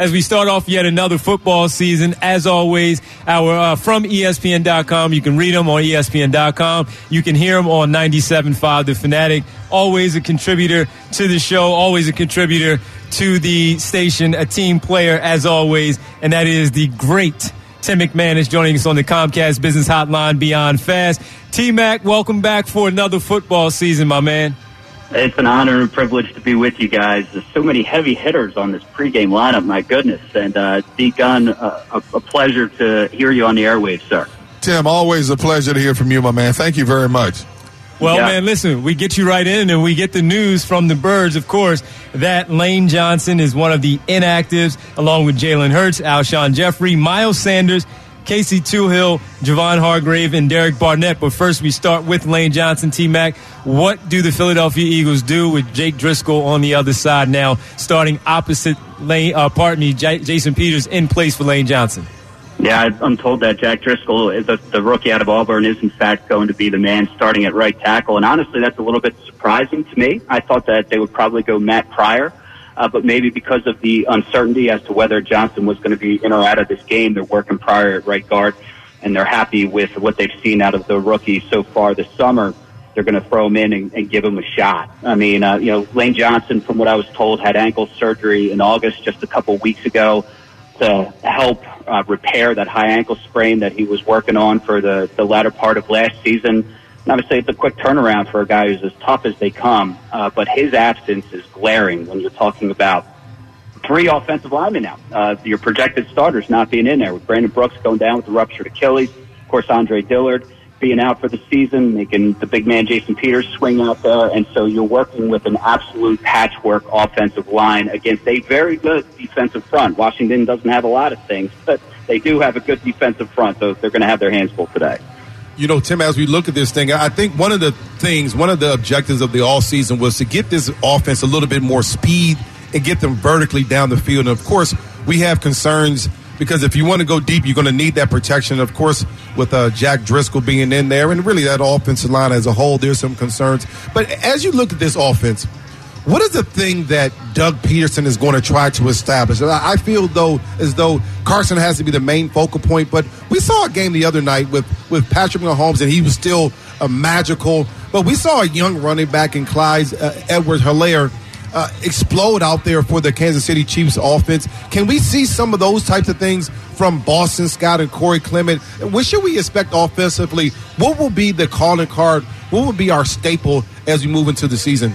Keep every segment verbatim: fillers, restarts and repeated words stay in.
as we start off yet another football season. As always, our uh, from E S P N dot com. You can read them on E S P N dot com. You can hear them on ninety-seven point five The Fanatic. Always a contributor to the show, always a contributor to the station, a team player as always, and that is the great Tim McManus joining us on the Comcast Business Hotline Beyond Fast. T-Mac, welcome back for another football season, my man. It's an honor and privilege to be with you guys. There's so many heavy hitters on this pregame lineup, my goodness. And uh, D. Gunn, uh, a, a pleasure to hear you on the airwaves, sir. Tim, always a pleasure to hear from you, my man. Thank you very much. Well, yeah. man, listen, we get you right in, and we get the news from the Birds, of course, that Lane Johnson is one of the inactives, along with Jalen Hurts, Alshon Jeffrey, Miles Sanders, Casey Toohill, Javon Hargrave, and Derek Barnett. But first, we start with Lane Johnson. T-Mac, what do the Philadelphia Eagles do with Jake Driscoll on the other side now, starting opposite Lane, uh, pardon me, J- Jason Peters in place for Lane Johnson? Yeah, I'm told that Jack Driscoll, the, the rookie out of Auburn, is in fact going to be the man starting at right tackle. And honestly, that's a little bit surprising to me. I thought that they would probably go Matt Pryor. Uh, but maybe because of the uncertainty as to whether Johnson was going to be in or out of this game, they're working Pryor at right guard, and they're happy with what they've seen out of the rookie so far this summer. They're going to throw him in and, and give him a shot. I mean, uh, you know, Lane Johnson, from what I was told, had ankle surgery in August, just a couple weeks ago, to help uh, repair that high ankle sprain that he was working on for the, the latter part of last season. And obviously, it's a quick turnaround for a guy who's as tough as they come, uh, but his absence is glaring when you're talking about three offensive linemen now. Uh, your projected starters not being in there, with Brandon Brooks going down with the ruptured Achilles, of course, Andre Dillard being out for the season, making the big man Jason Peters swing out there, and so you're working with an absolute patchwork offensive line against a very good defensive front. Washington doesn't have a lot of things, but they do have a good defensive front, so they're going to have their hands full today. You know, Tim, as we look at this thing, I think one of the things, one of the objectives of the offseason was to get this offense a little bit more speed and get them vertically down the field. And, of course, we have concerns because if you want to go deep, you're going to need that protection. Of course, with uh, Jack Driscoll being in there and really that offensive line as a whole, there's some concerns. But as you look at this offense, what is the thing that Doug Peterson is going to try to establish? I feel, though, as though Carson has to be the main focal point, but we saw a game the other night with, with Patrick Mahomes, and he was still a magical. But we saw a young running back in Clyde uh, Edwards-Helaire uh, explode out there for the Kansas City Chiefs offense. Can we see some of those types of things from Boston Scott and Corey Clement? What should we expect offensively? What will be the calling card? What will be our staple as we move into the season?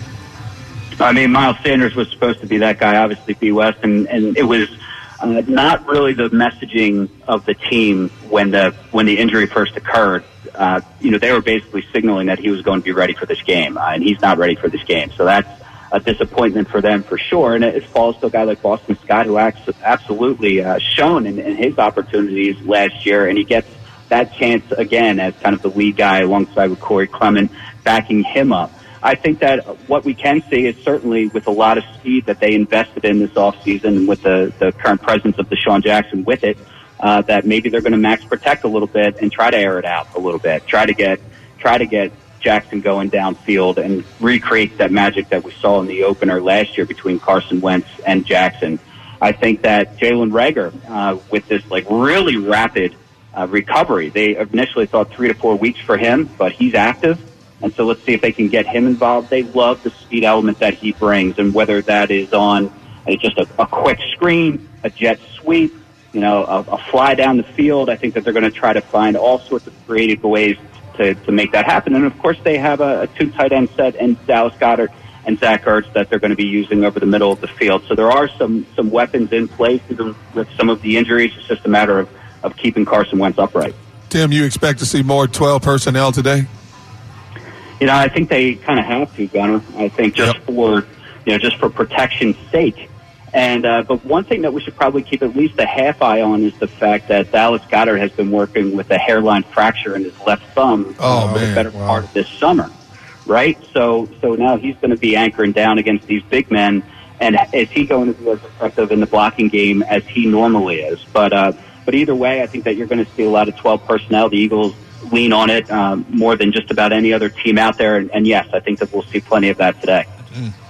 I mean, Miles Sanders was supposed to be that guy, obviously, B. West, and, and it was uh, not really the messaging of the team when the when the injury first occurred. Uh, you know, they were basically signaling that he was going to be ready for this game, uh, and he's not ready for this game. So that's a disappointment for them for sure. And it falls to a guy like Boston Scott, who acts absolutely uh, shown in, in his opportunities last year, and he gets that chance again as kind of the lead guy alongside with Corey Clement backing him up. I think that what we can see is certainly with a lot of speed that they invested in this offseason and with the, the current presence of Deshaun Jackson with it, uh, that maybe they're going to max protect a little bit and try to air it out a little bit, try to get try to get Jackson going downfield and recreate that magic that we saw in the opener last year between Carson Wentz and Jackson. I think that Jalen Reagor, uh, with this like really rapid uh, recovery, they initially thought three to four weeks for him, but he's active. And so let's see if they can get him involved. They love the speed element that he brings, and whether that is on a, just a, a quick screen, a jet sweep, you know, a, a fly down the field. I think that they're going to try to find all sorts of creative ways to, to make that happen. And, of course, they have a, a two tight end set in Dallas Goedert and Zach Ertz that they're going to be using over the middle of the field. So there are some, some weapons in place even with some of the injuries. It's just a matter of, of keeping Carson Wentz upright. Tim, you expect to see more twelve personnel today? You know, I think they kind of have to, Gunner. I think just yep. for, you know, just for protection's sake. And uh, but one thing that we should probably keep at least a half eye on is the fact that Dallas Goedert has been working with a hairline fracture in his left thumb oh, uh, for man. the better wow. part of this summer, right? So, so now he's going to be anchoring down against these big men. And is he going to be as effective in the blocking game as he normally is? But uh, but either way, I think that you're going to see a lot of twelve personnel. The Eagles lean on it um, more than just about any other team out there. And, and yes, I think that we'll see plenty of that today.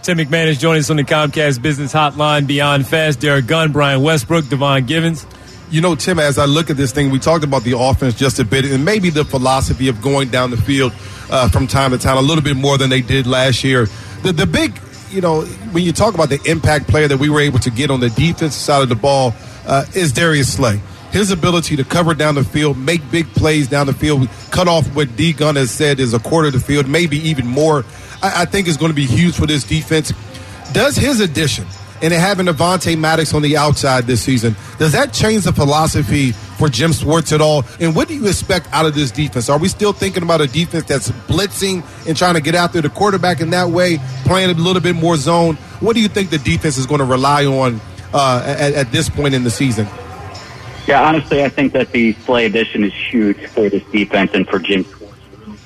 Tim McManus joining us on the Comcast Business Hotline. Beyond Fast, Derek Gunn, Brian Westbrook, Devon Givens. You know, Tim, as I look at this thing, we talked about the offense just a bit and maybe the philosophy of going down the field uh, from time to time a little bit more than they did last year. The, the big, you know, when you talk about the impact player that we were able to get on the defensive side of the ball uh, is Darius Slay. His ability to cover down the field, make big plays down the field, cut off what D. Gunn has said is a quarter of the field, maybe even more, I, I think is going to be huge for this defense. Does his addition and having Avonte Maddox on the outside this season, does that change the philosophy for Jim Schwartz at all? And what do you expect out of this defense? Are we still thinking about a defense that's blitzing and trying to get after the quarterback in that way, playing a little bit more zone? What do you think the defense is going to rely on uh, at, at this point in the season? Yeah, honestly, I think that the Slay addition is huge for this defense and for Jim Schwartz.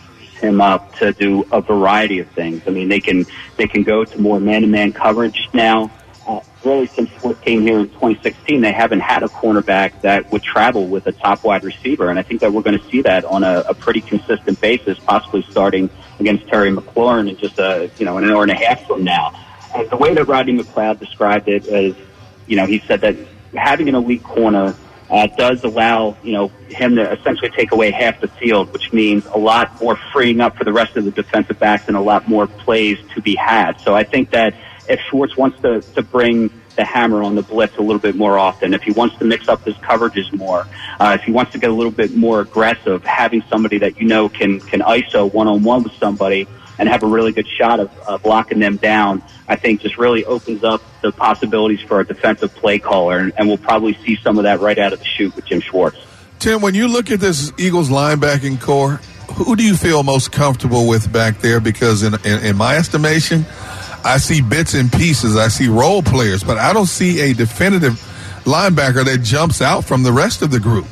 Him up to do a variety of things. I mean, they can they can go to more man-to-man coverage now. Uh, really, since Schwartz came here in twenty sixteen, they haven't had a cornerback that would travel with a top wide receiver, and I think that we're going to see that on a, a pretty consistent basis, possibly starting against Terry McLaurin in just a you know an hour and a half from now. And the way that Rodney McLeod described it is, you know, he said that having an elite corner Uh, does allow, you know, him to essentially take away half the field, which means a lot more freeing up for the rest of the defensive backs and a lot more plays to be had. So I think that if Schwartz wants to, to bring the hammer on the blitz a little bit more often, if he wants to mix up his coverages more, uh, if he wants to get a little bit more aggressive, having somebody that you know can, can I S O one-on-one with somebody and have a really good shot of, of locking them down, I think just really opens up the possibilities for a defensive play caller, and, and we'll probably see some of that right out of the chute with Jim Schwartz. Tim, when you look at this Eagles linebacking core, who do you feel most comfortable with back there? Because in, in, in my estimation, I see bits and pieces. I see role players, but I don't see a definitive linebacker that jumps out from the rest of the group.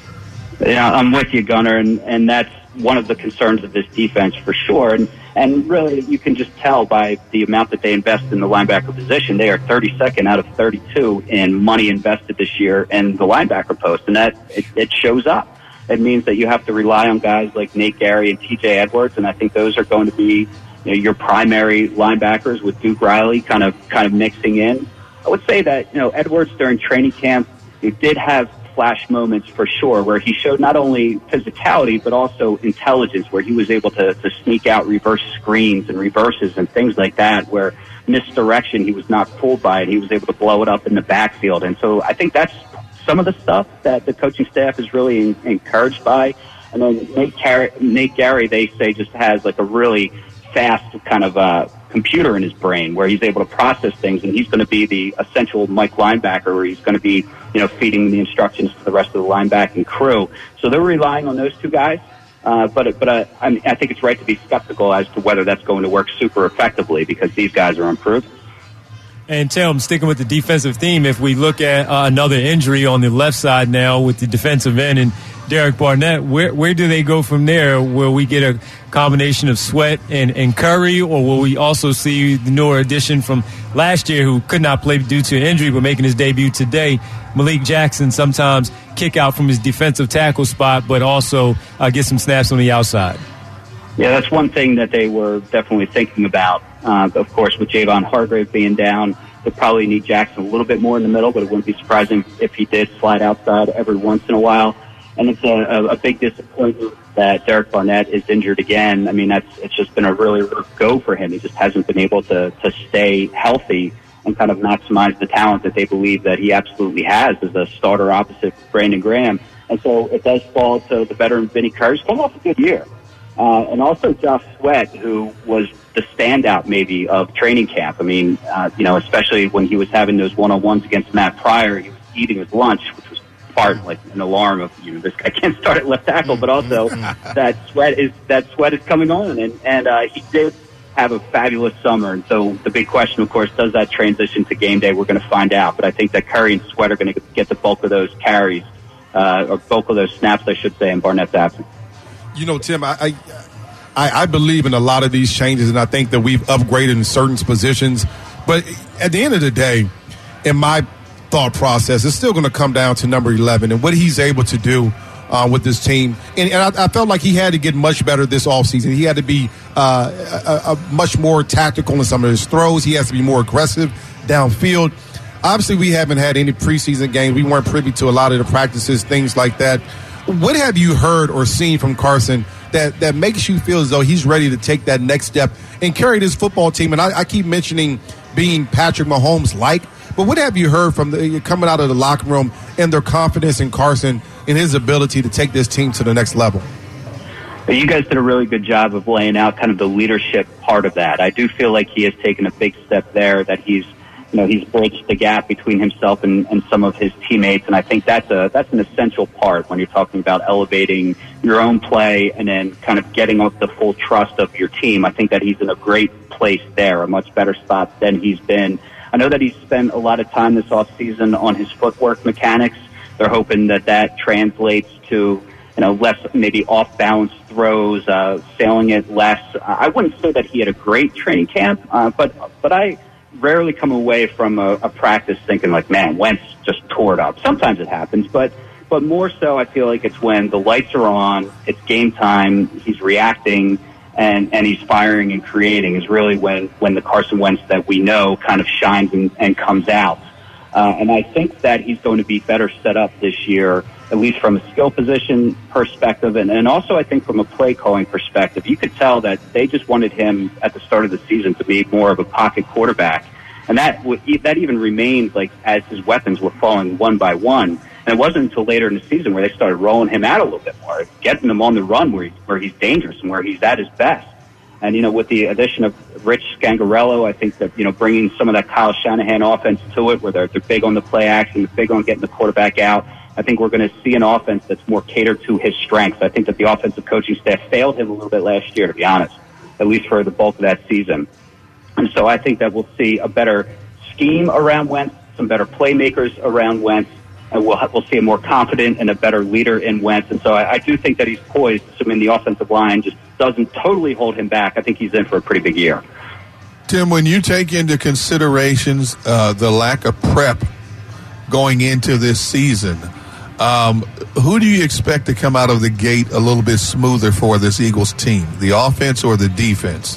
Yeah, I'm with you, Gunnar, and, and that's one of the concerns of this defense for sure. And, and really, you can just tell by the amount that they invest in the linebacker position. They are thirty-second out of thirty-two in money invested this year in the linebacker post, and that it, it shows up. It means that you have to rely on guys like Nate Gary and T J Edwards, and I think those are going to be, you know, your primary linebackers with Duke Riley kind of kind of mixing in. I would say that, you know, Edwards during training camp, he did have flash moments for sure where he showed not only physicality but also intelligence, where he was able to, to sneak out reverse screens and reverses and things like that, where misdirection he was not fooled by it. He was able to blow it up in the backfield. And so I think that's some of the stuff that the coaching staff is really encouraged by. And then Nate Gary, Nate Gary, they say, just has like a really fast kind of uh, computer in his brain where he's able to process things, and he's going to be the essential Mike linebacker, where he's going to be, you know, feeding the instructions to the rest of the linebacking crew. So they're relying on those two guys. Uh, but but uh, I, mean, I think it's right to be skeptical as to whether that's going to work super effectively, because these guys are improved. And Tim, sticking with the defensive theme, if we look at uh, another injury on the left side now with the defensive end and Derek Barnett, where where do they go from there? Will we get a combination of Sweat and, and Curry, or will we also see the newer addition from last year who could not play due to injury but making his debut today, Malik Jackson, sometimes kick out from his defensive tackle spot but also uh, get some snaps on the outside? Yeah, that's one thing that they were definitely thinking about. Uh, of course, with Javon Hargrave being down, they'll probably need Jackson a little bit more in the middle, but it wouldn't be surprising if he did slide outside every once in a while. And it's a, a big disappointment that Derek Barnett is injured again. I mean, that's it's just been a really rough go for him. He just hasn't been able to, to stay healthy and kind of maximize the talent that they believe that he absolutely has as a starter opposite Brandon Graham. And so it does fall to the veteran Vinny Curry. He's come off a good year. Uh, and also Josh Sweat, who was the standout maybe of training camp. I mean, uh, you know, especially when he was having those one-on-ones against Matt Pryor, he was eating his lunch, which was part like an alarm of, you know, this guy can't start at left tackle, but also that Sweat is that Sweat is coming on, and and uh, he did have a fabulous summer. And so the big question, of course, does that transition to game day? We're going to find out. But I think that Curry and Sweat are going to get the bulk of those carries, uh, or bulk of those snaps, I should say, in Barnett's absence. You know, Tim, I, I I believe in a lot of these changes, and I think that we've upgraded in certain positions. But at the end of the day, in my thought process, it's still going to come down to number eleven and what he's able to do uh, with this team. And, and I, I felt like he had to get much better this offseason. He had to be uh, a, a much more tactical in some of his throws. He has to be more aggressive downfield. Obviously, we haven't had any preseason games. We weren't privy to a lot of the practices, things like that. What have you heard or seen from Carson that, that makes you feel as though he's ready to take that next step and carry this football team? And I, I keep mentioning being Patrick Mahomes-like, but what have you heard from the, coming out of the locker room and their confidence in Carson and his ability to take this team to the next level? You guys did a really good job of laying out kind of the leadership part of that. I do feel like he has taken a big step there, that he's You know, he's bridged the gap between himself and, and some of his teammates, and I think that's a that's an essential part when you're talking about elevating your own play and then kind of getting up the full trust of your team. I think that he's in a great place there, a much better spot than he's been. I know that he's spent a lot of time this offseason on his footwork mechanics. They're hoping that that translates to, you know, less maybe off-balance throws, uh, sailing it less. I wouldn't say that he had a great training camp, uh, but but I rarely come away from a, a practice thinking like, man, Wentz just tore it up. Sometimes it happens, but but more so I feel like it's when the lights are on, it's game time, he's reacting, and, and he's firing and creating is really when, when the Carson Wentz that we know kind of shines and, and comes out. Uh, and I think that he's going to be better set up this year, at least from a skill position perspective, and, and also I think from a play calling perspective. You could tell that they just wanted him at the start of the season to be more of a pocket quarterback. And that that even remained like as his weapons were falling one by one. And it wasn't until later in the season where they started rolling him out a little bit more, getting him on the run where, he, where he's dangerous and where he's at his best. And, you know, with the addition of Rich Scangarello, I think that, you know, bringing some of that Kyle Shanahan offense to it, where they're, they're big on the play action, they're big on getting the quarterback out, I think we're going to see an offense that's more catered to his strengths. I think that the offensive coaching staff failed him a little bit last year, to be honest, at least for the bulk of that season. And so I think that we'll see a better scheme around Wentz, some better playmakers around Wentz, and we'll we'll see a more confident and a better leader in Wentz. And so I, I do think that he's poised, assuming the offensive line just doesn't totally hold him back. I think he's in for a pretty big year. Tim, when you take into considerations uh, the lack of prep going into this season, um, who do you expect to come out of the gate a little bit smoother for this Eagles team, the offense or the defense?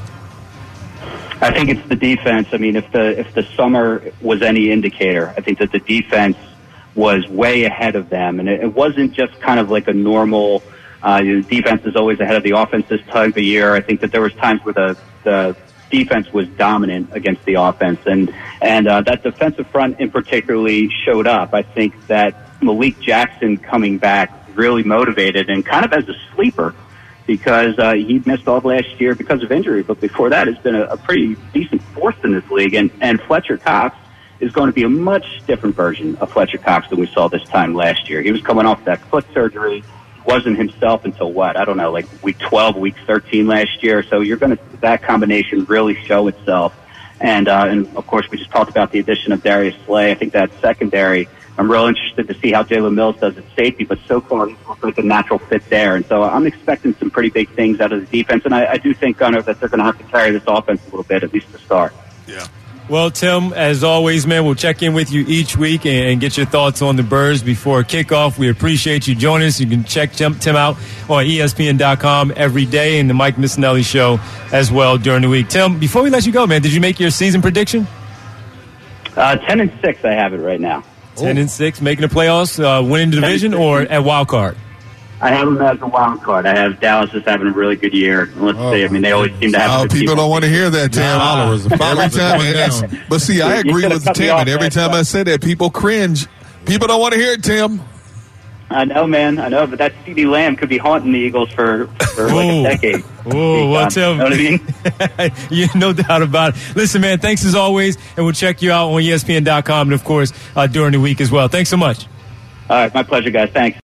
I think it's the defense. I mean, if the if the summer was any indicator, I think that the defense was way ahead of them, and it, it wasn't just kind of like a normal. Uh, the defense is always ahead of the offense this time of the year. I think that there was times where the the defense was dominant against the offense, and and uh, that defensive front in particularly showed up. I think that Malik Jackson coming back really motivated and kind of as a sleeper, because uh, he missed all of last year because of injury. But before that, has been a, a pretty decent force in this league. And, and Fletcher Cox is going to be a much different version of Fletcher Cox than we saw this time last year. He was coming off that foot surgery, wasn't himself until what? I don't know, like week twelve, week thirteen last year. So you're going to, that combination really show itself. And, uh, and of course, we just talked about the addition of Darius Slay. I think that secondary, I'm real interested to see how Jalen Mills does at safety, but so far he's like a natural fit there. And so I'm expecting some pretty big things out of the defense, and I, I do think, Gunnar, that they're going to have to carry this offense a little bit, at least to start. Yeah. Well, Tim, as always, man, we'll check in with you each week and get your thoughts on the Birds before kickoff. We appreciate you joining us. You can check Tim, Tim out on E S P N dot com every day, and the Mike Missinelli Show as well during the week. Tim, before we let you go, man, did you make your season prediction? Uh, ten and six, I have it right now. Ten and six, making the playoffs, uh, winning the division, or at wild card? I have them as a wild card. I have Dallas just having a really good year. Let's oh, see. I mean, they always seem to have. Oh, people don't want to hear that, Tim. Nah, every time, but see, I agree with Tim, and every time I say that, people cringe. People don't want to hear it, Tim. I know, man. I know, but that CeeDee Lamb could be haunting the Eagles for, for like a decade. Oh, well, Tim. You know what I mean? Yeah, no doubt about it. Listen, man, thanks as always, and we'll check you out on E S P N dot com and, of course, uh, during the week as well. Thanks so much. All right, my pleasure, guys. Thanks.